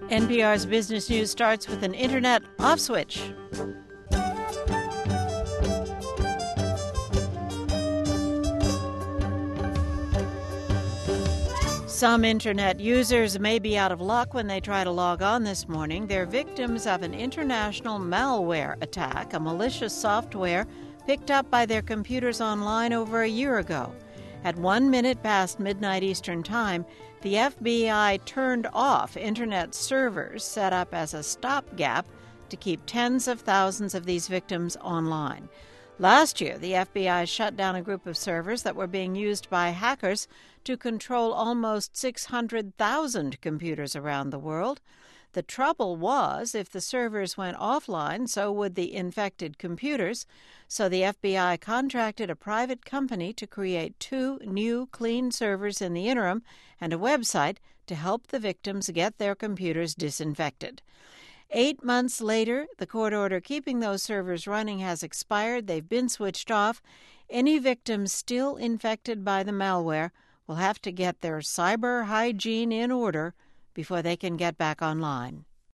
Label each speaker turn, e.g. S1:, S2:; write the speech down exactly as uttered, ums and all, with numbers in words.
S1: N P R's Business News starts with an internet off switch. Some internet users may be out of luck when they try to log on this morning. They're victims of an international malware attack, a malicious software picked up by their computers online over a year ago. At one minute past midnight Eastern Time, the F B I turned off internet servers set up as a stopgap to keep tens of thousands of these victims online. Last year, the F B I shut down a group of servers that were being used by hackers to control almost six hundred thousand computers around the world. The trouble was, if the servers went offline, so would the infected computers. So the F B I contracted a private company to create two new clean servers in the interim and a website to help the victims get their computers disinfected. Eight months later, the court order keeping those servers running has expired. They've been switched off. Any victims still infected by the malware will have to get their cyber hygiene in order before they can get back online.